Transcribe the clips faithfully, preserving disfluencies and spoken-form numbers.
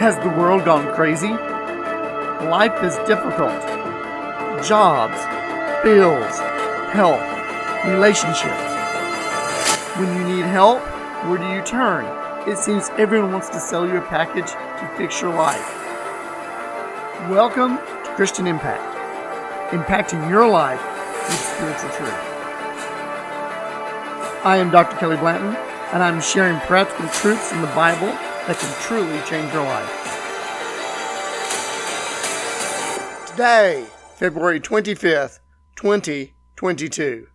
Has the world gone crazy? Life is difficult. Jobs, bills, health, relationships. When you need help, where do you turn? It seems everyone wants to sell you a package to fix your life. Welcome to Christian Impact, impacting your life with spiritual truth. I am Doctor Kelly Blanton, and I'm sharing practical truths in the Bible that can truly change your life. Today, February twenty-fifth, twenty twenty-two.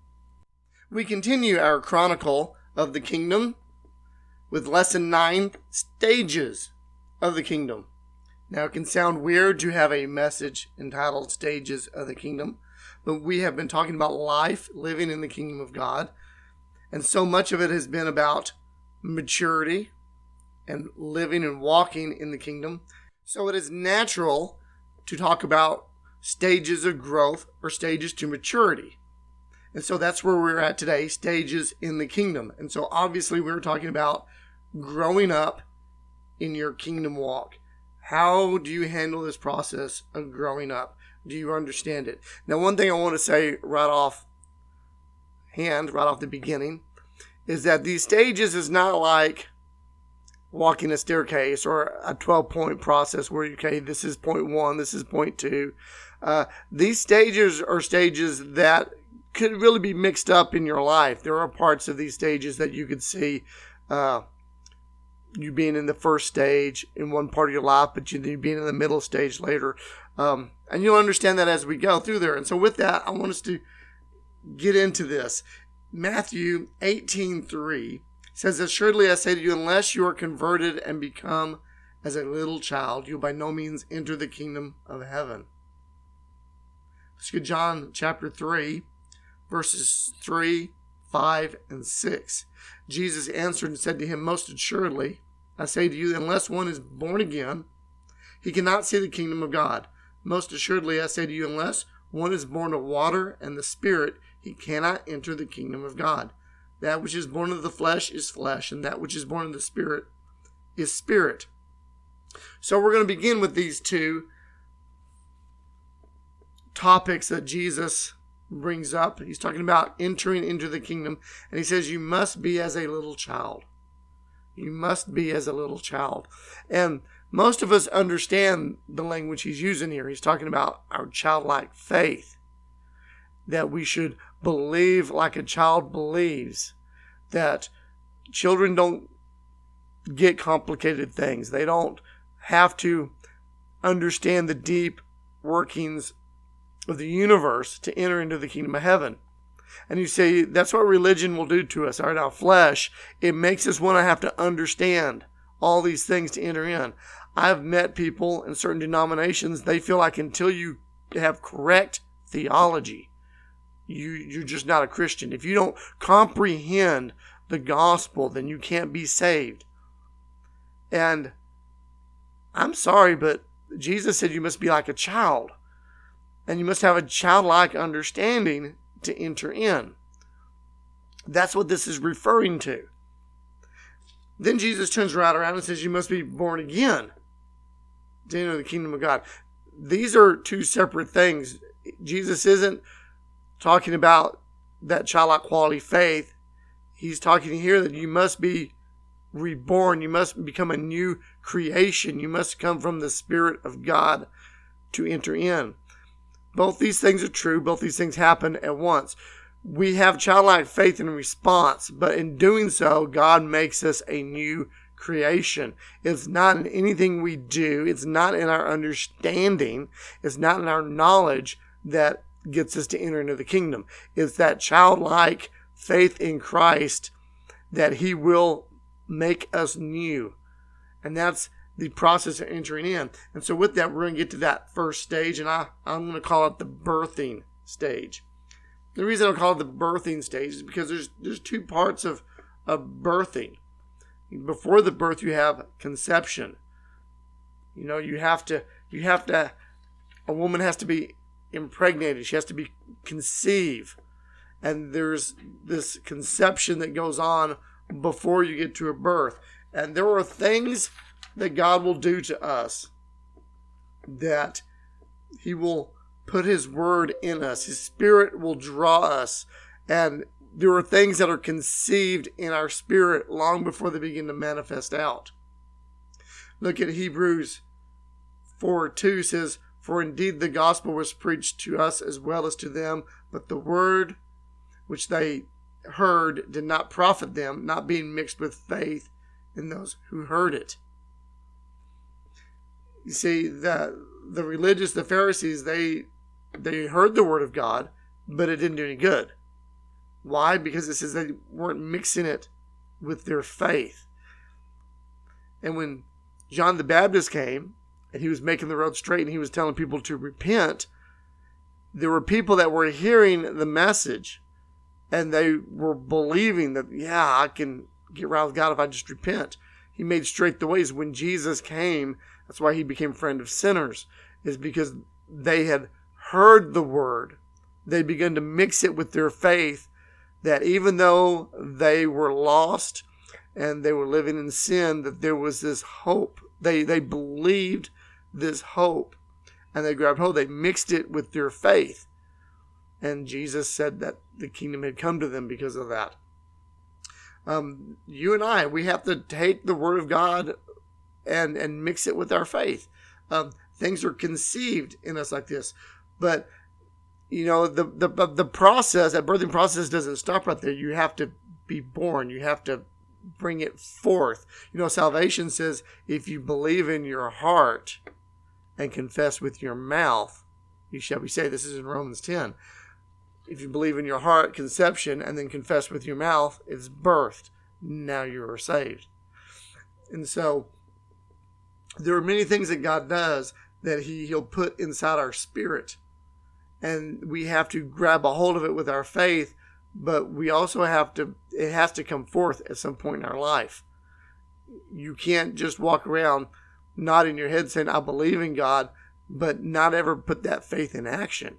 We continue our chronicle of the kingdom with lesson nine, stages of the kingdom. Now, it can sound weird to have a message entitled Stages of the Kingdom, but we have been talking about life, living in the kingdom of God, and so much of it has been about maturity and living and walking in the kingdom. So it is natural to talk about stages of growth or stages to maturity. And so that's where we're at today, stages in the kingdom. And so obviously we're talking about growing up in your kingdom walk. How do you handle this process of growing up? Do you understand it? Now, one thing I want to say right off hand, right off the beginning, is that these stages is not like walking a staircase or a twelve-point process where, okay, this is point one, this is point two. Uh, these stages are stages that could really be mixed up in your life. There are parts of these stages that you could see uh, you being in the first stage in one part of your life, but you being in the middle stage later. Um, and you'll understand that as we go through there. And so with that, I want us to get into this. Matthew eighteen three says, "Assuredly I say to you, unless you are converted and become as a little child, you'll by no means enter the kingdom of heaven." Let's go to John chapter three, verses three, five, and six. Jesus answered and said to him, "Most assuredly I say to you, unless one is born again, he cannot see the kingdom of God. Most assuredly I say to you, unless one is born of water and the Spirit, he cannot enter the kingdom of God. That which is born of the flesh is flesh, and that which is born of the Spirit is spirit." So we're going to begin with these two topics that Jesus brings up. He's talking about entering into the kingdom, and he says you must be as a little child. You must be as a little child. And most of us understand the language he's using here. He's talking about our childlike faith, that we should believe like a child believes, that children don't get complicated things. They don't have to understand the deep workings of the universe to enter into the kingdom of heaven. And you say, that's what religion will do to us. All right, our flesh, it makes us want to have to understand all these things to enter in. I've met people in certain denominations, they feel like until you have correct theology, you, you're just not a Christian. If you don't comprehend the gospel, then you can't be saved. And I'm sorry, but Jesus said you must be like a child. And you must have a childlike understanding to enter in. That's what this is referring to. Then Jesus turns right around and says you must be born again to enter the kingdom of God. These are two separate things. Jesus isn't talking about that childlike quality faith. He's talking here that you must be reborn. You must become a new creation. You must come from the Spirit of God to enter in. Both these things are true. Both these things happen at once. We have childlike faith in response, but in doing so, God makes us a new creation. It's not in anything we do. It's not in our understanding. It's not in our knowledge that gets us to enter into the kingdom. It's that childlike faith in Christ that He will make us new. And that's the process of entering in. And so with that, we're going to get to that first stage, and I, I'm going to call it the birthing stage. The reason I call it the birthing stage is because there's there's two parts of, of birthing. Before the birth, you have conception. You know, you have to, you have to, a woman has to be impregnated. She has to be conceived. And there's this conception that goes on before you get to a birth. And there are things that God will do to us, that he will put his word in us. His spirit will draw us. And there are things that are conceived in our spirit long before they begin to manifest out. Look at Hebrews four two says, "For indeed the gospel was preached to us as well as to them, but the word which they heard did not profit them, not being mixed with faith in those who heard it." You see, the the religious, the Pharisees, they they heard the word of God, but it didn't do any good. Why? Because it says they weren't mixing it with their faith. And when John the Baptist came, and he was making the road straight, and he was telling people to repent, there were people that were hearing the message, and they were believing that, yeah, I can get right with God if I just repent. He made straight the ways. When Jesus came, that's why he became a friend of sinners, is because they had heard the word. They began to mix it with their faith, that even though they were lost and they were living in sin, that there was this hope. They they believed this hope, and they grabbed hold. They mixed it with their faith. And Jesus said that the kingdom had come to them because of that. Um, you and I, we have to take the word of God and, and mix it with our faith. Um, things are conceived in us like this. But, you know, the, the, the process, that birthing process doesn't stop right there. You have to be born. You have to bring it forth. You know, salvation says, if you believe in your heart and confess with your mouth, you shall be saved. This is in Romans ten. If you believe in your heart, conception, and then confess with your mouth, it's birthed. Now you are saved. And so there are many things that God does that he, he'll put inside our spirit. And we have to grab a hold of it with our faith, but we also have to, it has to come forth at some point in our life. You can't just walk around nodding your head saying, I believe in God, but not ever put that faith in action.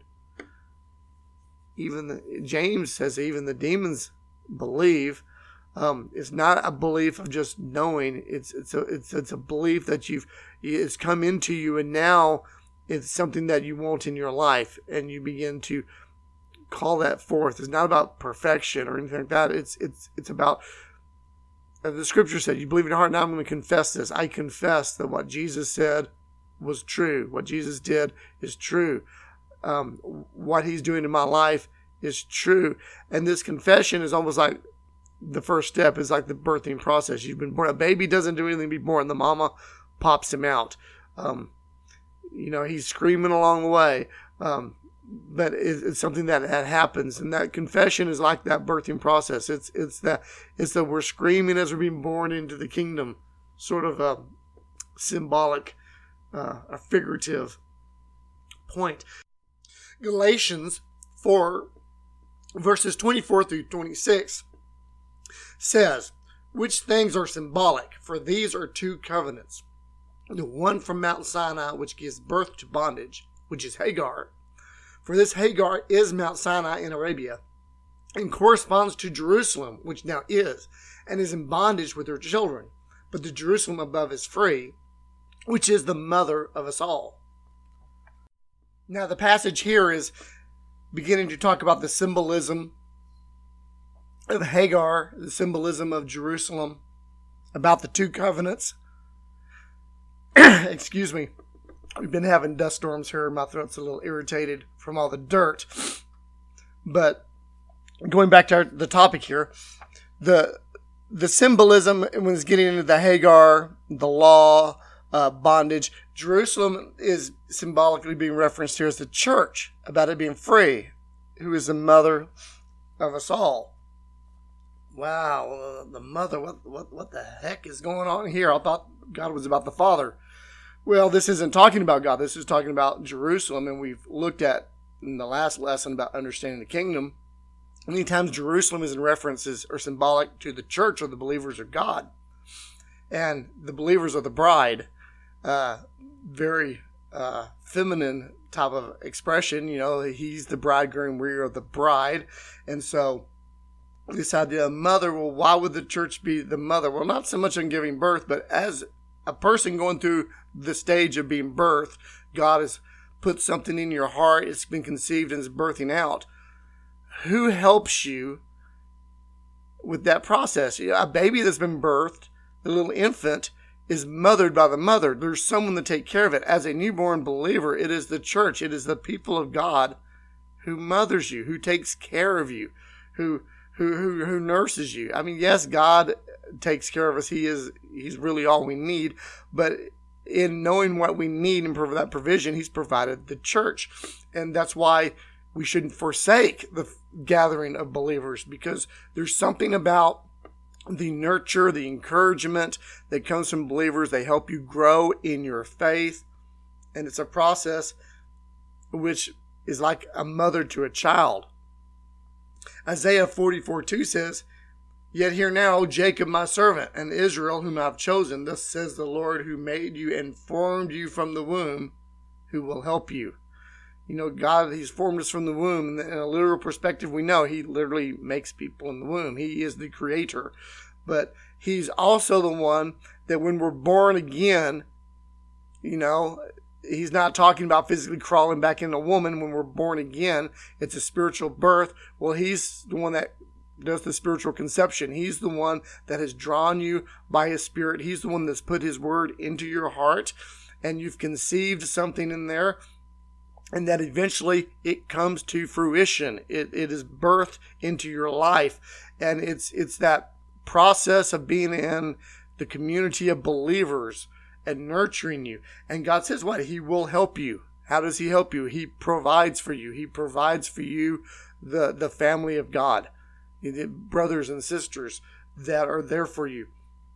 Even the, James says even the demons believe. Um, it's not a belief of just knowing. It's it's a it's it's a belief that you've it's come into you, and now it's something that you want in your life, and you begin to call that forth. It's not about perfection or anything like that. It's it's it's about, as the scripture said, you believe in your heart. Now I'm going to confess this. I confess that what Jesus said was true. What Jesus did is true. Um, what he's doing in my life is true. And this confession is almost like the first step, is like the birthing process. You've been born. A baby doesn't do anything to be born. The mama pops him out. Um, you know, he's screaming along the way. Um, but it, it's something that, that happens. And that confession is like that birthing process. It's, it's that, it's that we're screaming as we're being born into the kingdom. Sort of a symbolic, uh, a figurative point. Galatians four, verses twenty-four through twenty-six says, which things are symbolic? For these are two covenants. The one from Mount Sinai, which gives birth to bondage, which is Hagar. For this Hagar is Mount Sinai in Arabia, and corresponds to Jerusalem, which now is, and is in bondage with her children. But the Jerusalem above is free, which is the mother of us all. Now, the passage here is beginning to talk about the symbolism of Hagar, the symbolism of Jerusalem, about the two covenants. Excuse me. We've been having dust storms here. My throat's a little irritated from all the dirt. But going back to our, the topic here, the the symbolism, when it's getting into the Hagar, the law, Uh, bondage. Jerusalem is symbolically being referenced here as the church, about it being free, who is the mother of us all. Wow, uh, the mother, what, what, what the heck is going on here? I thought God was about the Father. Well, this isn't talking about God. This is talking about Jerusalem, and we've looked at in the last lesson about understanding the kingdom. Many times Jerusalem is in references or symbolic to the church or the believers of God. And the believers are the bride. Uh, very uh, feminine type of expression. You know, he's the bridegroom, we are the bride. And so this idea of mother, well, why would the church be the mother? Well, not so much in giving birth, but as a person going through the stage of being birthed, God has put something in your heart, it's been conceived and is birthing out. Who helps you with that process? A baby that's been birthed, the little infant, is mothered by the mother. There's someone to take care of it. As a newborn believer, it is the church, it is the people of God who mothers you, who takes care of you, who who who, who nurses you. I mean, yes, God takes care of us. He is He's really all we need. But in knowing what we need and that provision, He's provided the church. And that's why we shouldn't forsake the gathering of believers, because there's something about the nurture, the encouragement that comes from believers. They help you grow in your faith. And it's a process which is like a mother to a child. Isaiah forty-four two says, "Yet hear now, O Jacob my servant, and Israel whom I have chosen. Thus says the Lord who made you and formed you from the womb, who will help you." You know, God, He's formed us from the womb. In a literal perspective, we know He literally makes people in the womb. He is the creator. But He's also the one that when we're born again, you know, He's not talking about physically crawling back in a woman when we're born again. It's a spiritual birth. Well, He's the one that does the spiritual conception. He's the one that has drawn you by His Spirit. He's the one that's put His word into your heart, and you've conceived something in there. And that eventually it comes to fruition. It, it is birthed into your life. And it's it's that process of being in the community of believers and nurturing you. And God says what? He will help you. How does He help you? He provides for you. He provides for you the, the family of God, the brothers and sisters that are there for you.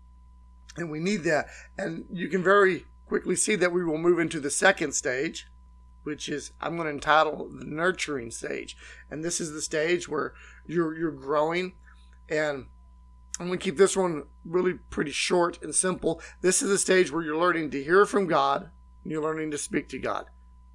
And we need that. And you can very quickly see that we will move into the second stage, which is, I'm going to entitle the nurturing stage. And this is the stage where you're you're growing. And I'm going to keep this one really pretty short and simple. This is the stage where you're learning to hear from God, and you're learning to speak to God.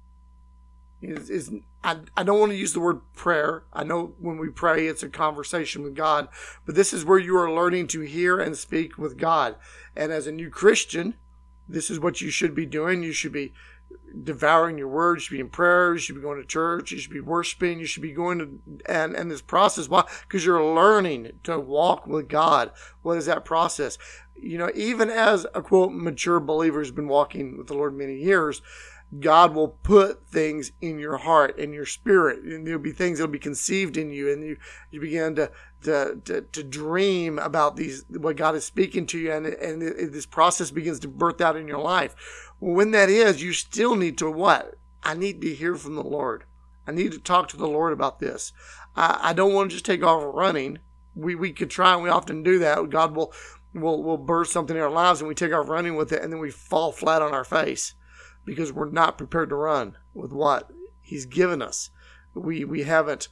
It's, it's, I, I don't want to use the word prayer. I know when we pray, it's a conversation with God. But this is where you are learning to hear and speak with God. And as a new Christian, this is what you should be doing. You should be devouring your word. You should be in prayer. You should be going to church. You should be worshiping. You should be going to, and, and this process, why? Because you're learning to walk with God. What is that process? You know, even as a quote mature believer who's been walking with the Lord many years, God will put things in your heart and your spirit, and there'll be things that'll be conceived in you, and you, you begin to, to, to, to dream about these, what God is speaking to you, and, and it, this process begins to birth out in your life. Well, when that is, you still need to what? I need to hear from the Lord. I need to talk to the Lord about this. I, I don't want to just take off running. We we could try, and we often do that. God will will will burst something in our lives, and we take off running with it, and then we fall flat on our face, because we're not prepared to run with what He's given us. We we haven't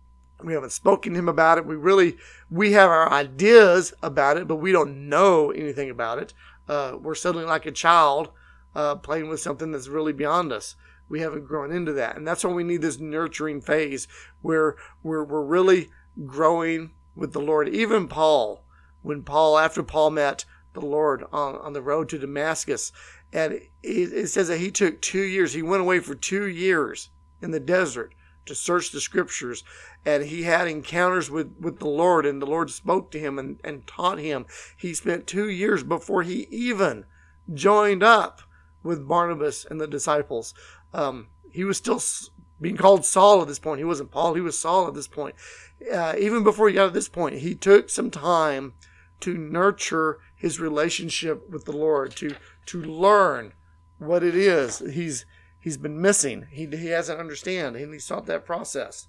we haven't spoken to Him about it. We really we have our ideas about it, but we don't know anything about it. Uh, we're suddenly like a child uh, playing with something that's really beyond us. We haven't grown into that, and that's why we need this nurturing phase where we're we're really growing with the Lord. Even Paul, when Paul after Paul met the Lord on on the road to Damascus. And it says that he took two years. He went away for two years in the desert to search the scriptures. And he had encounters with, with the Lord. And the Lord spoke to him and, and taught him. He spent two years before he even joined up with Barnabas and the disciples. Um, he was still being called Saul at this point. He wasn't Paul. He was Saul at this point. Uh, even before he got to this point, he took some time to nurture his relationship with the Lord, to to learn what it is he's he's been missing. He he hasn't understand, and he sought that process.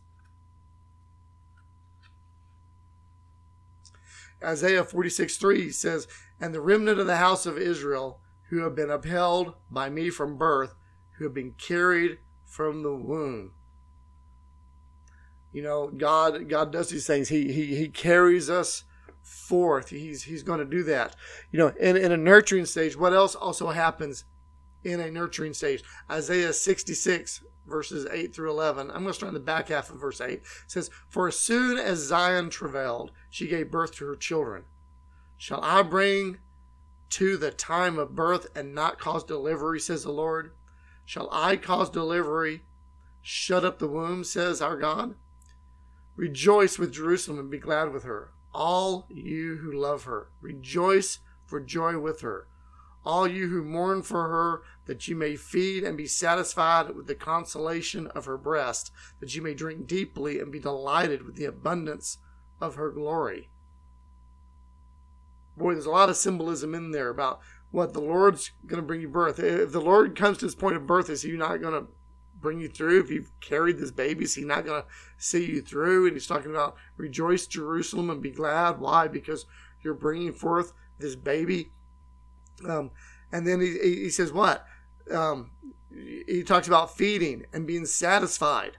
Isaiah forty-six three says, "And the remnant of the house of Israel, who have been upheld by me from birth, who have been carried from the womb." You know, God God does these things. He he he carries us forth. He's he's going to do that. You know, in, in a nurturing stage, what else also happens in a nurturing stage? Isaiah sixty-six, verses eight through eleven. I'm going to start in the back half of verse eight. It says, "For as soon as Zion travailed, she gave birth to her children. Shall I bring to the time of birth and not cause delivery, says the Lord? Shall I cause delivery, shut up the womb, says our God? Rejoice with Jerusalem and be glad with her, all you who love her. Rejoice for joy with her, all you who mourn for her, that you may feed and be satisfied with the consolation of her breast, that you may drink deeply and be delighted with the abundance of her glory. Boy, there's a lot of symbolism in there about what the Lord's going to bring you birth. If the Lord comes to this point of birth, is he not going to bring you through? If you've carried this baby, is he not going to see you through? And he's talking about rejoice, Jerusalem, and be glad. Why? Because you're bringing forth this baby. Um, and then he, he says what? Um, he talks about feeding and being satisfied.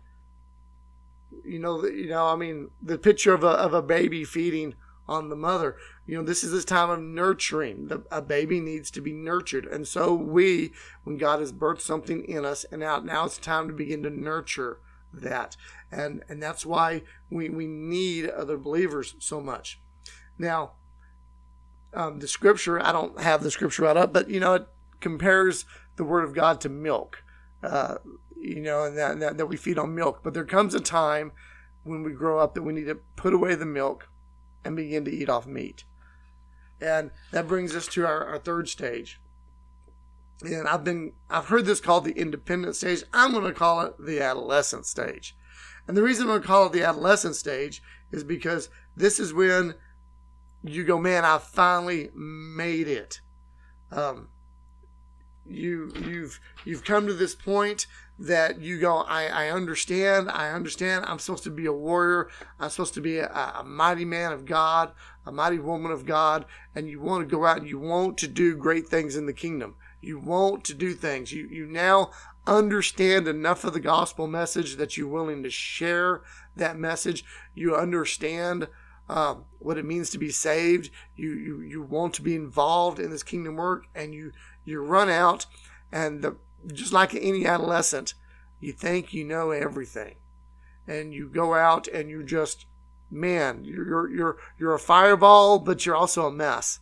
You know, you know. I mean, the picture of a of a baby feeding on the mother. You know, this is this time of nurturing. The, a baby needs to be nurtured. And so we, when God has birthed something in us, and now, now it's time to begin to nurture that. And and that's why we, we need other believers so much. Now, um, the scripture, I don't have the scripture right up, but, you know, it compares the word of God to milk. Uh, you know, and that, that, that we feed on milk. But there comes a time when we grow up that we need to put away the milk and begin to eat off meat. And that brings us to our, our third stage. And I've been I've heard this called the independent stage. I'm going to call it the adolescent stage. And the reason I'm going to call it the adolescent stage is because this is when you go, man, I finally made it. Um, you you've you've come to this point that you go, I, I understand, I understand. I'm supposed to be a warrior. I'm supposed to be a, a mighty man of God, a mighty woman of God, and you want to go out and you want to do great things in the kingdom. You want to do things. You you now understand enough of the gospel message that you're willing to share that message. You understand um, what it means to be saved. You, you you want to be involved in this kingdom work, and you you run out, and the just like any adolescent, you think you know everything, and you go out and you just, man, you're you're you're a fireball, but you're also a mess.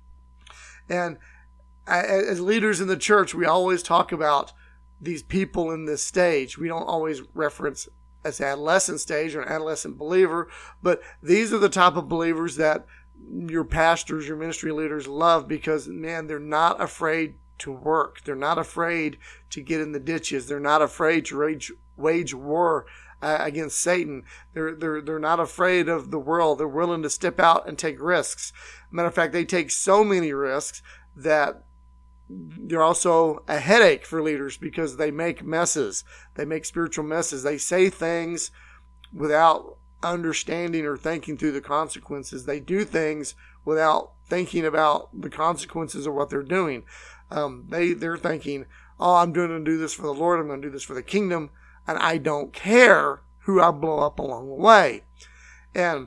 And as leaders in the church, we always talk about these people in this stage. We don't always reference as adolescent stage or an adolescent believer, but these are the type of believers that your pastors, your ministry leaders love, because, man, they're not afraid to work. They're not afraid to get in the ditches. They're not afraid to wage, wage war uh, against Satan. They're, they're, they're not afraid of the world. They're willing to step out and take risks. Matter of fact, they take so many risks that they're also a headache for leaders, because they make messes. They make spiritual messes. They say things without understanding or thinking through the consequences. They do things without thinking about the consequences of what they're doing. Um, they, they're thinking, oh, I'm going to do this for the Lord. I'm going to do this for the kingdom. And I don't care who I blow up along the way. And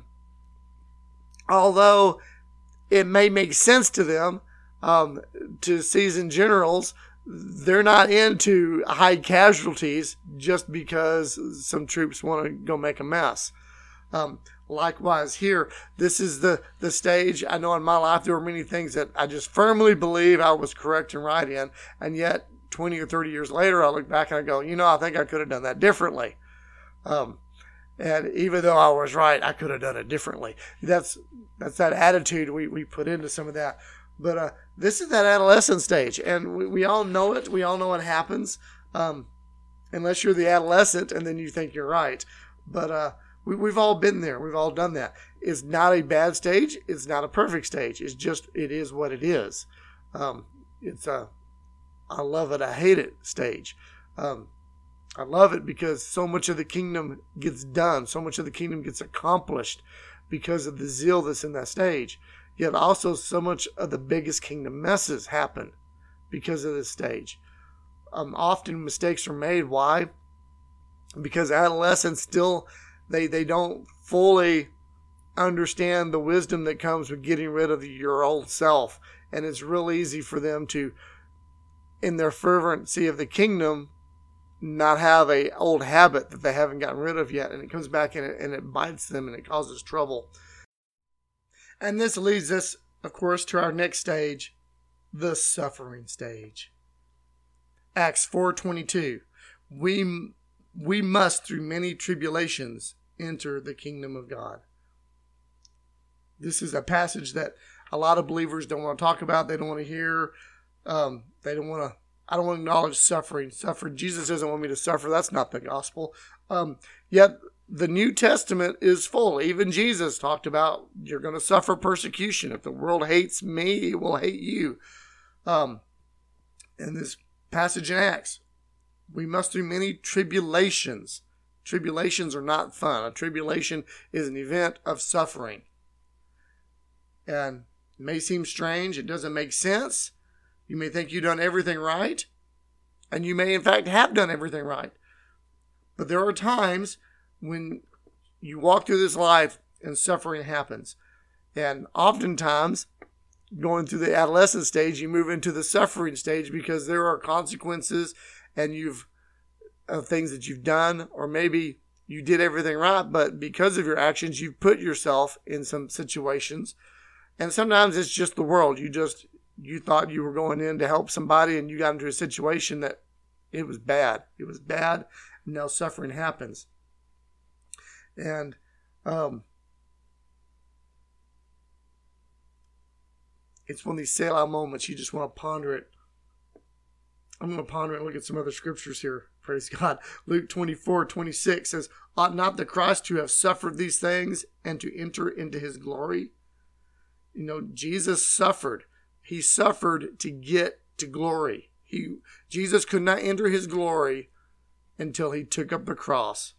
although it may make sense to them, um, to seasoned generals, they're not into high casualties just because some troops want to go make a mess. Um, likewise here, this is the, the stage. I know in my life there were many things that I just firmly believe I was correct and right in, and yet twenty or thirty years later I look back and I go, you know, I think I could have done that differently. Um, and even though I was right, I could have done it differently. That's that's that attitude we, we put into some of that. But uh, this is that adolescent stage, and we, we all know it. We all know what happens, um, unless you're the adolescent and then you think you're right. But uh, we, we've all been there. We've all done that. It's not a bad stage. It's not a perfect stage. It's just, it is what it is. Um, it's a, I love it, I hate it stage. Um, I love it because so much of the kingdom gets done. So much of the kingdom gets accomplished because of the zeal that's in that stage. Yet also so much of the biggest kingdom messes happen because of this stage. Um, often mistakes are made. Why? Because adolescents still, they, they don't fully understand the wisdom that comes with getting rid of your old self. And it's real easy for them to, in their fervency of the kingdom, not have a old habit that they haven't gotten rid of yet. And it comes back and it, and it bites them and it causes trouble. And this leads us, of course, to our next stage, the suffering stage. Acts four twenty-two. We, we must, through many tribulations, enter the kingdom of God. This is a passage that a lot of believers don't want to talk about. They don't want to hear. Um, they don't want to, I don't want to acknowledge suffering. Suffering. Jesus doesn't want me to suffer. That's not the gospel. Um, yet the New Testament is full. Even Jesus talked about you're going to suffer persecution. If the world hates me, it will hate you. Um, in this passage in Acts, we must through many tribulations. Tribulations are not fun. A tribulation is an event of suffering. And it may seem strange. It doesn't make sense. You may think you've done everything right. And you may, in fact, have done everything right. But there are times when you walk through this life and suffering happens. And oftentimes, going through the adolescent stage, you move into the suffering stage because there are consequences and you've uh, things that you've done, or maybe you did everything right, but because of your actions, you've put yourself in some situations. And sometimes it's just the world. You just, you thought you were going in to help somebody and you got into a situation that it was bad. It was bad. And now suffering happens. And, um, it's one of these Selah moments. You just want to ponder it. I'm going to ponder it and look at some other scriptures here. Praise God. Luke twenty-four twenty-six says, ought not the Christ to have suffered these things and to enter into his glory? You know, Jesus suffered. He suffered to get to glory. He, Jesus could not enter his glory until he took up the cross.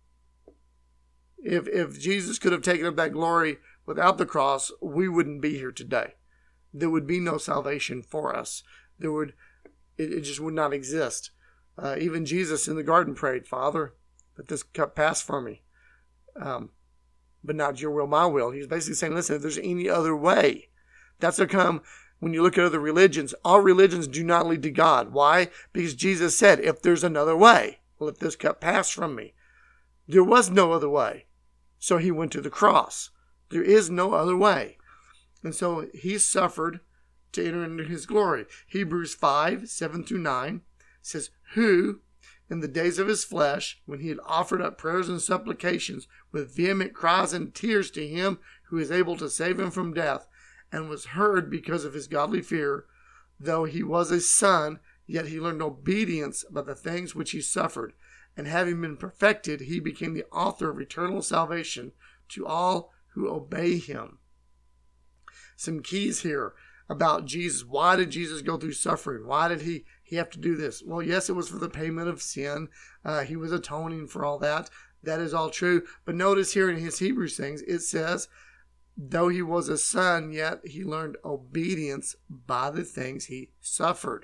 If, if Jesus could have taken up that glory without the cross, we wouldn't be here today. There would be no salvation for us. There would, it, it just would not exist. Uh, even Jesus in the garden prayed, Father, let this cup pass from me. Um, but not your will, my will. He's basically saying, listen, if there's any other way, that's how come when you look at other religions, all religions do not lead to God. Why? Because Jesus said, if there's another way, let this cup pass from me. There was no other way. So he went to the cross. There is no other way. And so he suffered to enter into his glory. Hebrews five, seven through nine says, who, in the days of his flesh, when he had offered up prayers and supplications with vehement cries and tears to him who is able to save him from death, and was heard because of his godly fear, though he was a son, yet he learned obedience by the things which he suffered. And having been perfected, he became the author of eternal salvation to all who obey him. Some keys here about Jesus. Why did Jesus go through suffering? Why did he, he have to do this? Well, yes, it was for the payment of sin. Uh, he was atoning for all that. That is all true. But notice here in his Hebrews things, it says, though he was a son, yet he learned obedience by the things he suffered.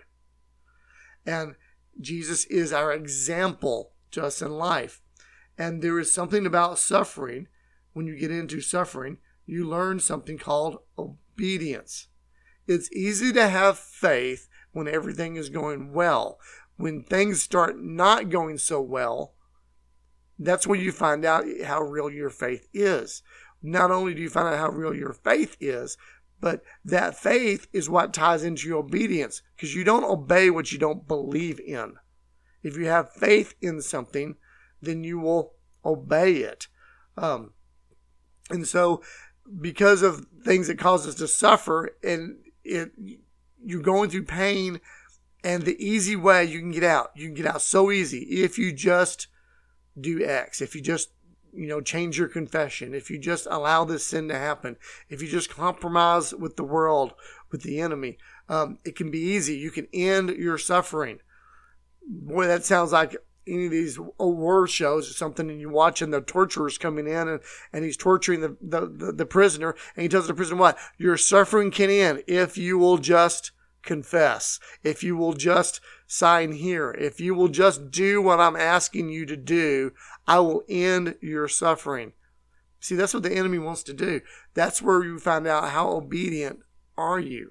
And Jesus is our example to us in life. And there is something about suffering. When you get into suffering, you learn something called obedience. It's easy to have faith when everything is going well. When things start not going so well, that's when you find out how real your faith is. Not only do you find out how real your faith is, but that faith is what ties into your obedience, because you don't obey what you don't believe in. If you have faith in something, then you will obey it. Um, and so because of things that cause us to suffer, and it, you're going through pain, and the easy way you can get out, you can get out so easy if you just do X, if you just, you know, change your confession, if you just allow this sin to happen, if you just compromise with the world, with the enemy, um, it can be easy. You can end your suffering. Boy, that sounds like any of these old war shows or something, and you're watching the torturers coming in, and, and he's torturing the, the, the, the prisoner, and he tells the prisoner what? Your suffering can end if you will just confess, if you will just sign here, if you will just do what I'm asking you to do, I will end your suffering. See, that's what the enemy wants to do. That's where you find out how obedient are you.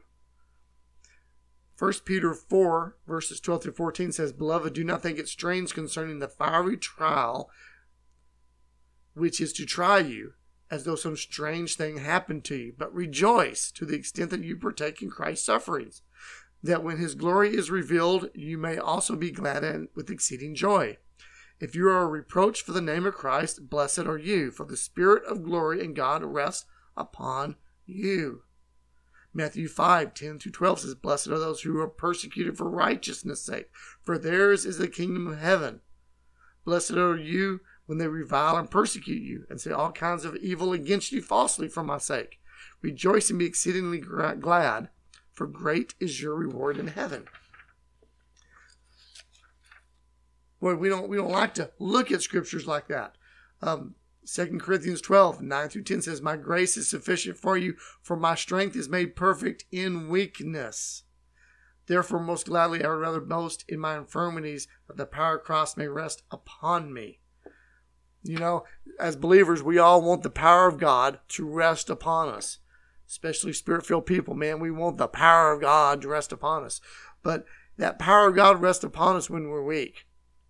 First Peter four, verses twelve through fourteen says, Beloved, do not think it strange concerning the fiery trial which is to try you, as though some strange thing happened to you, but rejoice to the extent that you partake in Christ's sufferings, that when his glory is revealed, you may also be glad and with exceeding joy. If you are a reproach for the name of Christ, blessed are you, for the Spirit of glory and God rests upon you. Matthew five, ten through twelve says, blessed are those who are persecuted for righteousness' sake, for theirs is the kingdom of heaven. Blessed are you when they revile and persecute you, and say all kinds of evil against you falsely for my sake. Rejoice and be exceedingly glad, for great is your reward in heaven. Boy, we don't we don't like to look at scriptures like that. Um, Second Corinthians twelve, nine through ten says, my grace is sufficient for you, for my strength is made perfect in weakness. Therefore, most gladly, I would rather boast in my infirmities, that the power of Christ may rest upon me. You know, as believers, we all want the power of God to rest upon us, especially spirit-filled people. Man, we want the power of God to rest upon us. But that power of God rests upon us when we're weak,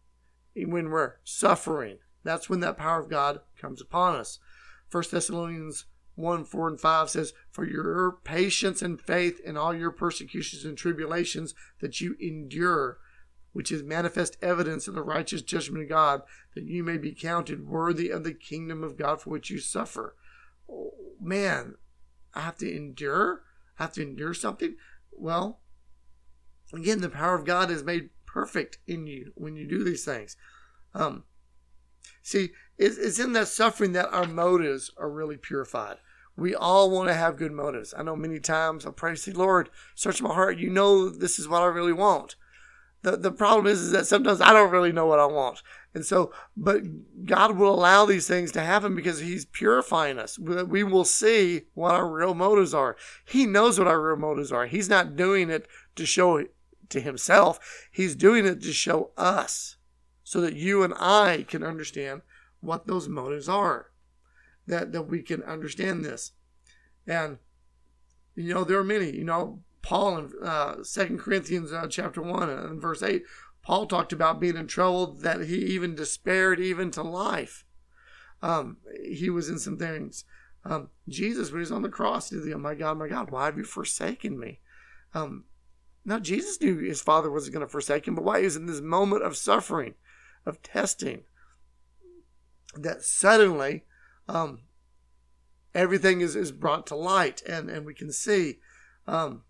when we're suffering. That's when that power of God comes upon us. First Thessalonians one, four, and five says, for your patience and faith in all your persecutions and tribulations that you endure, which is manifest evidence of the righteous judgment of God, that you may be counted worthy of the kingdom of God for which you suffer. Oh, man, I have to endure? I have to endure something? Well, again, the power of God is made perfect in you when you do these things. Um, see, it's, it's in that suffering that our motives are really purified. We all want to have good motives. I know many times I pray, say, Lord, search my heart. You know this is what I really want. The the problem is, is that sometimes I don't really know what I want. And so, but God will allow these things to happen because he's purifying us. We will see what our real motives are. He knows what our real motives are. He's not doing it to show it to himself. He's doing it to show us so that you and I can understand what those motives are, that, that we can understand this. And, you know, there are many, you know, Paul in uh, Second Corinthians uh, chapter one and verse eight, Paul talked about being in trouble that he even despaired even to life. Um, he was in some things. Um, Jesus, when he was on the cross, he said, oh my God, my God, why have you forsaken me? Um, now, Jesus knew his Father wasn't going to forsake him, but why he was in this moment of suffering, of testing, that suddenly um, everything is, is brought to light, and, and we can see. Um,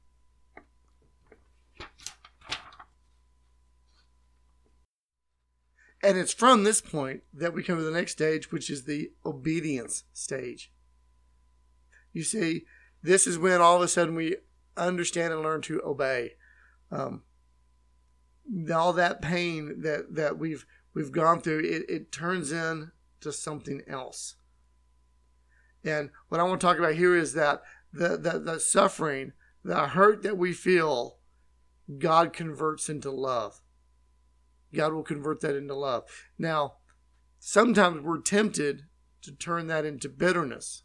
and it's from this point that we come to the next stage, which is the obedience stage. You see, this is when all of a sudden we understand and learn to obey. Um, all that pain that, that we've we've gone through, it, it turns into something else. And what I want to talk about here is that the, the, the suffering, the hurt that we feel, God converts into love. God will convert that into love. Now, sometimes we're tempted to turn that into bitterness.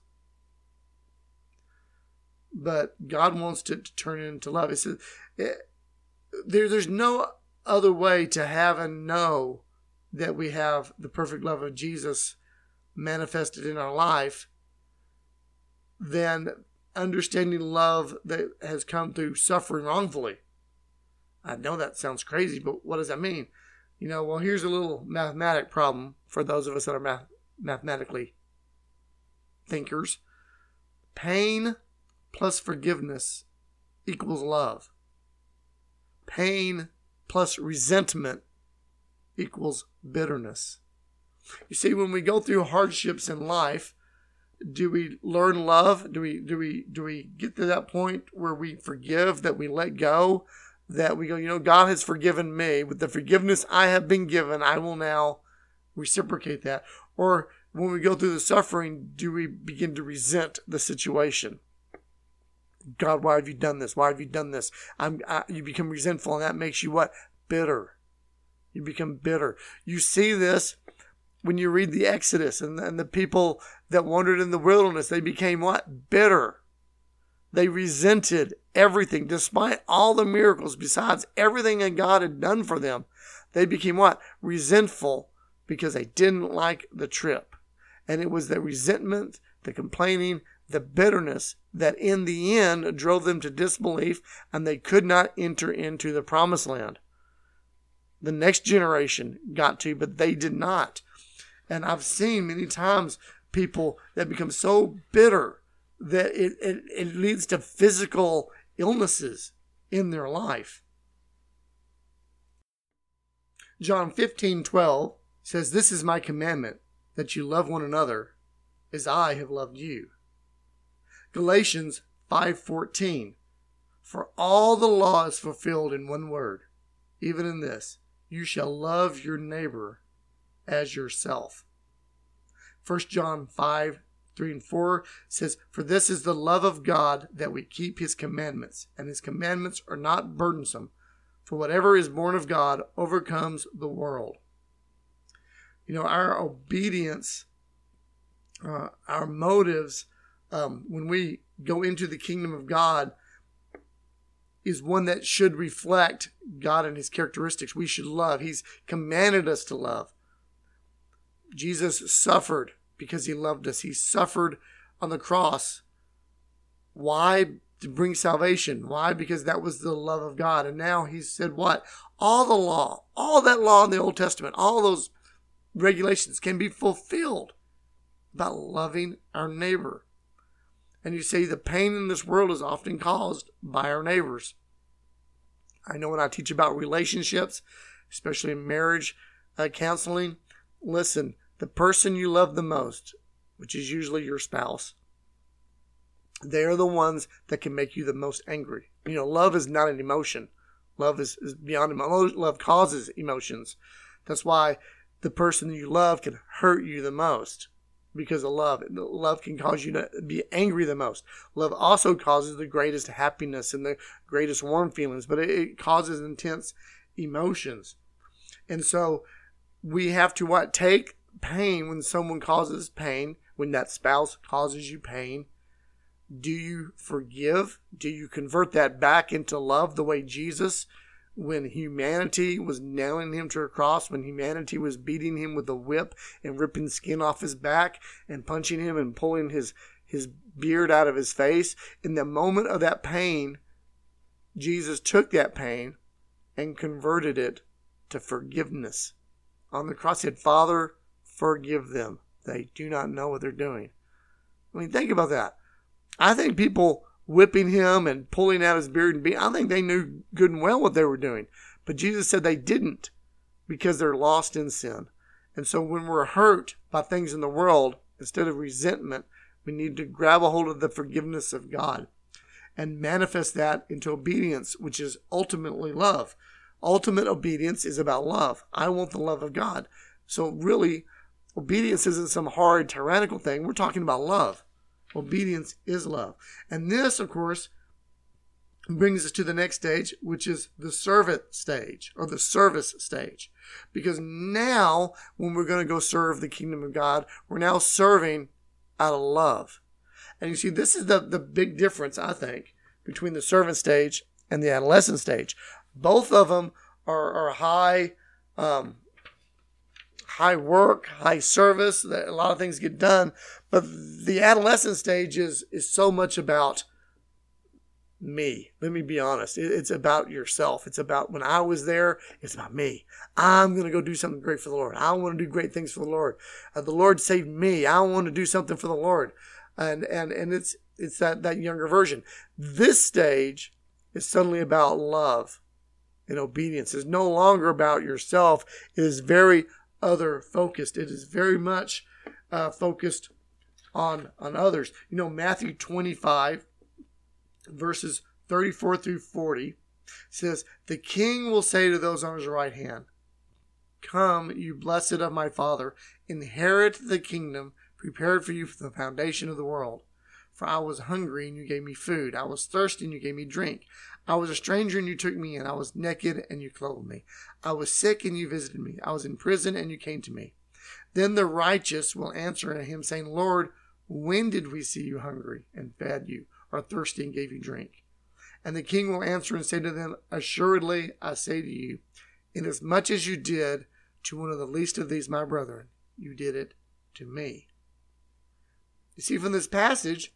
But God wants to, to turn it into love. It says, it, there, there's no other way to have and know that we have the perfect love of Jesus manifested in our life than understanding love that has come through suffering wrongfully. I know that sounds crazy, but what does that mean? You know, well, here's a little mathematic problem for those of us that are math- mathematically thinkers. Pain plus forgiveness equals love. Pain plus resentment equals bitterness. You see, when we go through hardships in life, do we learn love? Do we do we do we get to that point where we forgive, that we let go, that we go, you know, God has forgiven me. With the forgiveness I have been given, I will now reciprocate that. Or when we go through the suffering, do we begin to resent the situation? God, why have you done this? Why have you done this? I'm, I, you become resentful, and that makes you what? Bitter. You become bitter. You see this when you read the Exodus, and, and the people that wandered in the wilderness, they became what? Bitter. They resented everything, despite all the miracles, besides everything that God had done for them. They became what? Resentful, because they didn't like the trip. And it was the resentment the complaining, the bitterness that in the end drove them to disbelief, and they could not enter into the promised land. The next generation got to, but they did not. And I've seen many times people that become so bitter that it, it, it leads to physical illnesses in their life. John fifteen twelve says, "This is my commandment, that you love one another as I have loved you." Galatians five fourteen, "For all the law is fulfilled in one word, even in this, you shall love your neighbor as yourself." First John five three and four says, "For this is the love of God, that we keep his commandments, and his commandments are not burdensome. For whatever is born of God overcomes the world." You know, our obedience, uh, our motives, um, when we go into the kingdom of God, is one that should reflect God and his characteristics. We should love. He's commanded us to love. Jesus suffered because he loved us. He suffered on the cross. Why? To bring salvation. Why? Because that was the love of God. And now he said what? All the law, all that law in the Old Testament, all those regulations can be fulfilled by loving our neighbor. And you see, the pain in this world is often caused by our neighbors. I know when I teach about relationships, especially in marriage uh, counseling, listen, the person you love the most, which is usually your spouse, they are the ones that can make you the most angry. You know, love is not an emotion. Love is, is beyond emotion. Love causes emotions. That's why the person that you love can hurt you the most, because of love. Love can cause you to be angry the most. Love also causes the greatest happiness and the greatest warm feelings, but it, it causes intense emotions. And so we have to what? Take pain when someone causes pain, when that spouse causes you pain. Do you forgive? Do you convert that back into love the way Jesus, when humanity was nailing him to a cross, when humanity was beating him with a whip and ripping skin off his back and punching him and pulling his, his beard out of his face, in the moment of that pain, Jesus took that pain and converted it to forgiveness. On the cross, he said, "Father, forgive them. They do not know what they're doing." I mean, think about that. I think people whipping him and pulling out his beard and being, I think they knew good and well what they were doing. But Jesus said they didn't, because they're lost in sin. And so when we're hurt by things in the world, instead of resentment, we need to grab a hold of the forgiveness of God and manifest that into obedience, which is ultimately love. Ultimate obedience is about love. I want the love of God. So really, obedience isn't some hard, tyrannical thing. We're talking about love. Obedience is love. And this, of course, brings us to the next stage, which is the servant stage, or the service stage. Because now, when we're going to go serve the kingdom of God, we're now serving out of love. And you see, this is the, the big difference, I think, between the servant stage and the adolescent stage. Both of them are, are high um, high work, high service, that a lot of things get done. But the adolescent stage is, is so much about me. Let me be honest. It, it's about yourself. It's about, when I was there, it's about me. I'm going to go do something great for the Lord. I want to do great things for the Lord. Uh, the Lord saved me. I want to do something for the Lord. And and and it's it's that, that younger version. This stage is suddenly about love and obedience. It's no longer about yourself. It is very other focused. It is very much uh, focused on, on others. You know, Matthew twenty-five, verses thirty-four through forty says, "The king will say to those on his right hand, 'Come, you blessed of my Father, inherit the kingdom prepared for you from the foundation of the world. For I was hungry, and you gave me food. I was thirsty, and you gave me drink. I was a stranger, and you took me in. I was naked, and you clothed me. I was sick, and you visited me. I was in prison, and you came to me.' Then the righteous will answer him, saying, 'Lord, when did we see you hungry and fed you, or thirsty and gave you drink?' And the king will answer and say to them, 'Assuredly, I say to you, inasmuch as you did to one of the least of these my brethren, you did it to me.'" You see from this passage,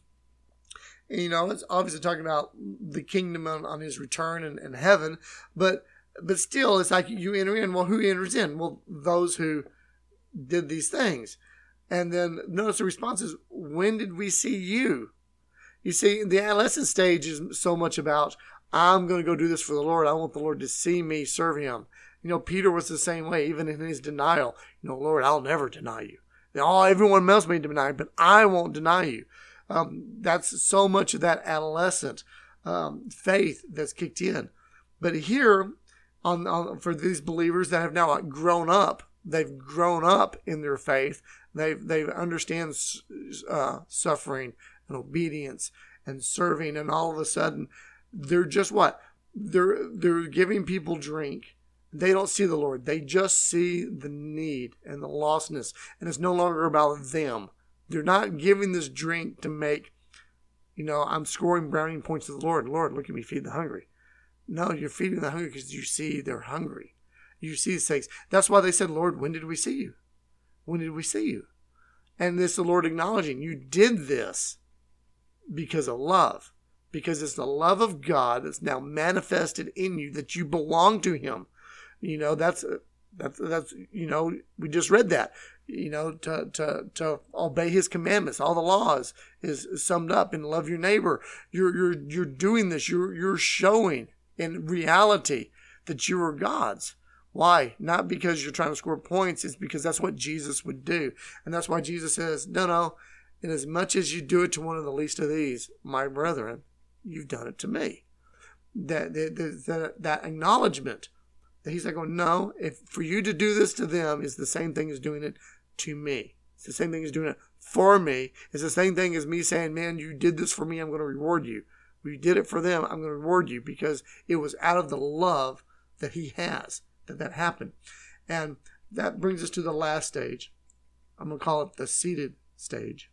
you know, it's obviously talking about the kingdom on, on his return and, and heaven, but but still, it's like you enter in. Well, who enters in? Well, those who did these things. And then notice the response is, when did we see you? You see, the adolescent stage is so much about, I'm going to go do this for the Lord. I want the Lord to see me serve him. You know, Peter was the same way, even in his denial. You know, Lord, I'll never deny you. Oh, everyone else may deny, but I won't deny you. Um, that's so much of that adolescent um, faith that's kicked in. But here, on, on for these believers that have now grown up, they've grown up in their faith. They've they understand uh, suffering and obedience and serving, and all of a sudden, they're just what? They're they're giving people drink. They don't see the Lord. They just see the need and the lostness, and it's no longer about them. They're not giving this drink to make, you know, I'm scoring brownie points to the Lord. Lord, look at me feed the hungry. No, you're feeding the hungry because you see they're hungry. You see these things. That's why they said, Lord, when did we see you? When did we see you? And this the Lord acknowledging you did this because of love. Because it's the love of God that's now manifested in you, that you belong to him. You know, that's, that's, that's, you know, we just read that, you know, to, to, to obey his commandments. All the laws is summed up in love your neighbor. You're, you're, you're doing this. You're, you're showing in reality that you are God's. Why? Not because you're trying to score points. It's because that's what Jesus would do. And that's why Jesus says, no, no, in as much as you do it to one of the least of these, my brethren, you've done it to me. That, that, that, that acknowledgement that he's like, oh, no, if for you to do this to them is the same thing as doing it to me. It's the same thing as doing it for me. It's the same thing as me saying, man, you did this for me, I'm going to reward you. You did it for them, I'm going to reward you, because it was out of the love that he has that that happened. And that brings us to the last stage. I'm going to call it the seated stage,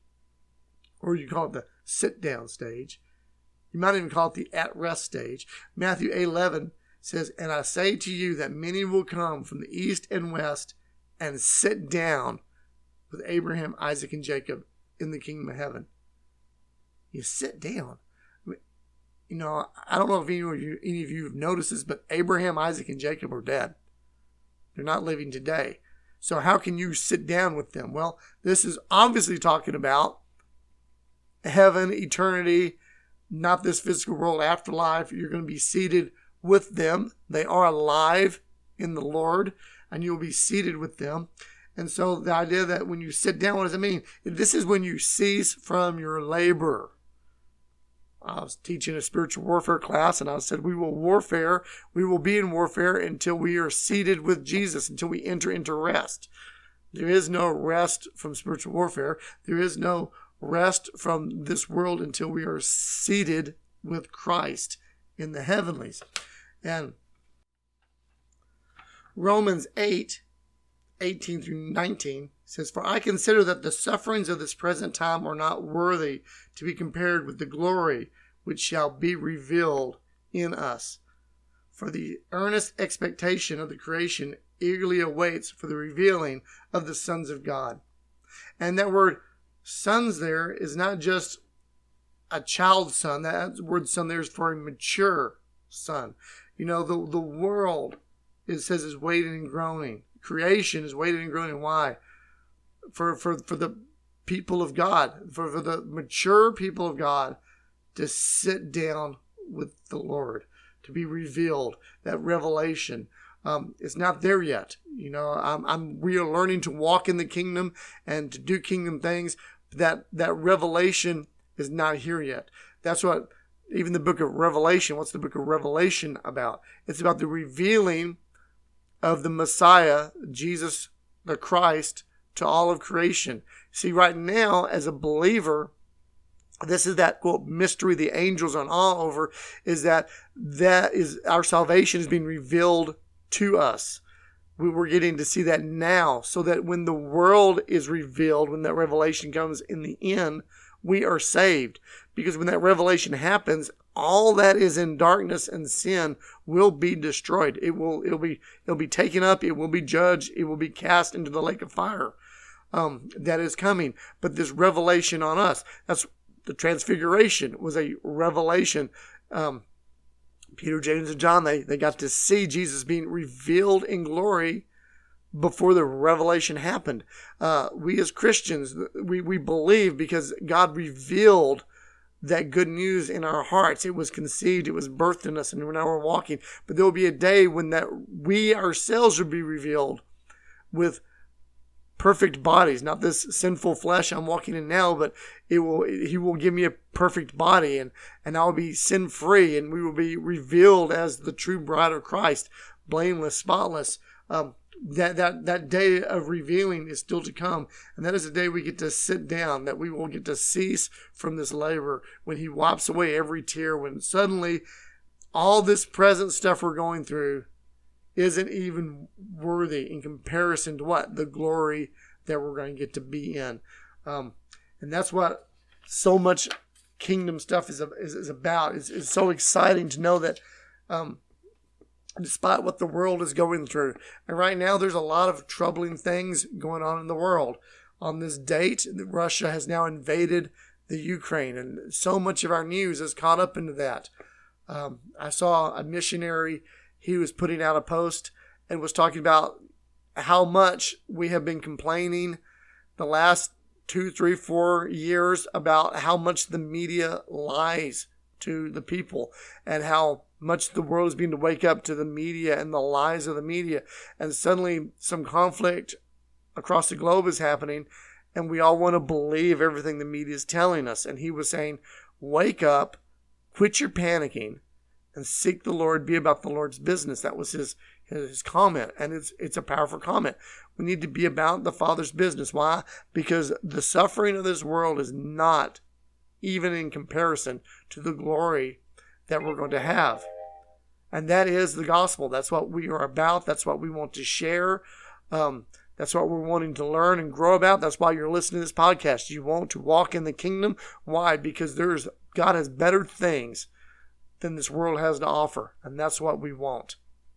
or you call it the sit down stage. You might even call it the at rest stage. Matthew eight eleven says, and I say to you that many will come from the east and west and sit down with Abraham, Isaac, and Jacob in the kingdom of heaven. You sit down. You know, I don't know if any of you, any of you have noticed this, but Abraham, Isaac, and Jacob are dead. They're not living today. So how can you sit down with them? Well, this is obviously talking about heaven, eternity, not this physical world, afterlife. You're going to be seated with them. They are alive in the Lord, and you'll be seated with them. And so the idea that when you sit down, what does it mean? This is when you cease from your labor. I was teaching a spiritual warfare class, and I said, we will warfare, we will be in warfare until we are seated with Jesus, until we enter into rest. There is no rest from spiritual warfare. There is no rest from this world until we are seated with Christ in the heavenlies. And Romans eight, eighteen through nineteen says, for I consider that the sufferings of this present time are not worthy to be compared with the glory which shall be revealed in us. For the earnest expectation of the creation eagerly awaits for the revealing of the sons of God. And that word sons there is not just a child son. That word son there is for a mature son. You know, the, the world, it says, is waiting and groaning. Creation is waiting and groaning. Why? For, for, for the people of God, for, for the mature people of God to sit down with the Lord, to be revealed. That revelation um, is not there yet. You know, I'm, I'm we are learning to walk in the kingdom and to do kingdom things. That that revelation is not here yet. That's what even the book of Revelation. What's the book of Revelation about? It's about the revealing of the Messiah, Jesus the Christ, to all of creation. See, right now, as a believer, this is that, quote, mystery the angels are all over, is that that is our salvation is being revealed to us. We were getting to see that now, so that when the world is revealed, when that revelation comes in the end, we are saved. Because when that revelation happens, all that is in darkness and sin will be destroyed. It will, it'll be, it'll be taken up. It will be judged. It will be cast into the lake of fire. um, that is coming, but this revelation on us. That's the transfiguration was a revelation. Um, Peter, James, and John, they, they got to see Jesus being revealed in glory before the revelation happened. Uh, we as Christians, we, we believe because God revealed that good news in our hearts. It was conceived, it was birthed in us, and now we're walking. But there will be a day when that we ourselves will be revealed with perfect bodies, not this sinful flesh I'm walking in now, but it will. He will give me a perfect body, and and I'll be sin free, and we will be revealed as the true bride of Christ, blameless, spotless. Um, that that that day of revealing is still to come, and that is the day we get to sit down, that we will get to cease from this labor, when He wipes away every tear, when suddenly all this present stuff we're going through isn't even worthy in comparison to what? The glory that we're going to get to be in. Um, and that's what so much kingdom stuff is, is, is about. It's, it's so exciting to know that um, despite what the world is going through, and right now there's a lot of troubling things going on in the world. On this date, Russia has now invaded the Ukraine, and so much of our news is caught up into that. Um, I saw a missionary. He was putting out a post and was talking about how much we have been complaining the last two, three, four years about how much the media lies to the people, and how much the world is being to wake up to the media and the lies of the media. And suddenly some conflict across the globe is happening, and we all want to believe everything the media is telling us. And he was saying, wake up, quit your panicking, and seek the Lord, be about the Lord's business. That was his his comment, and it's it's a powerful comment. We need to be about the Father's business. Why? Because the suffering of this world is not even in comparison to the glory that we're going to have. And that is the gospel. That's what we are about. That's what we want to share. Um, that's what we're wanting to learn and grow about. That's why you're listening to this podcast. You want to walk in the kingdom. Why? Because there's God has better things than this world has to offer. And that's what we want.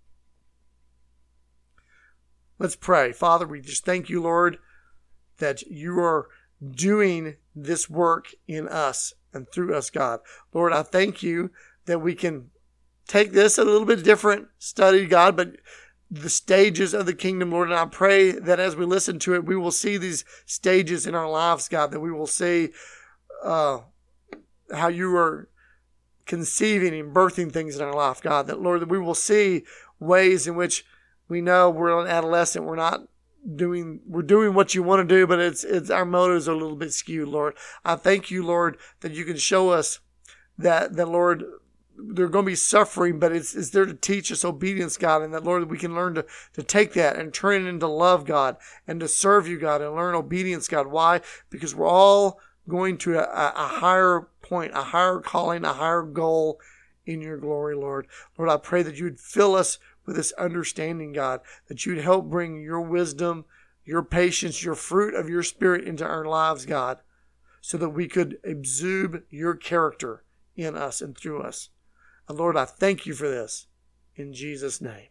Let's pray. Father, we just thank you, Lord, that you are doing this work in us and through us, God. Lord, I thank you that we can take this a little bit different study, God, but the stages of the kingdom, Lord, and I pray that as we listen to it, we will see these stages in our lives, God, that we will see uh, how you are conceiving and birthing things in our life, God, that, Lord, that we will see ways in which we know we're an adolescent, we're not doing, we're doing what you want to do, but it's, it's, our motives are a little bit skewed, Lord. I thank you, Lord, that you can show us that, that, Lord, there's going to be suffering, but it's, it's there to teach us obedience, God, and that, Lord, we can learn to, to take that and turn it into love, God, and to serve you, God, and learn obedience, God. Why? Because we're all going to a, a higher point, a higher calling, a higher goal in your glory, Lord. Lord, I pray that you would fill us with this understanding, God, that you'd help bring your wisdom, your patience, your fruit of your Spirit into our lives, God, so that we could exude your character in us and through us. And Lord, I thank you for this in Jesus' name.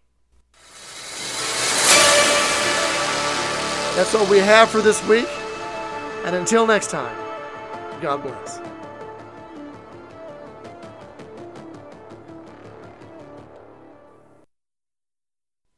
That's all we have for this week. And until next time, God bless.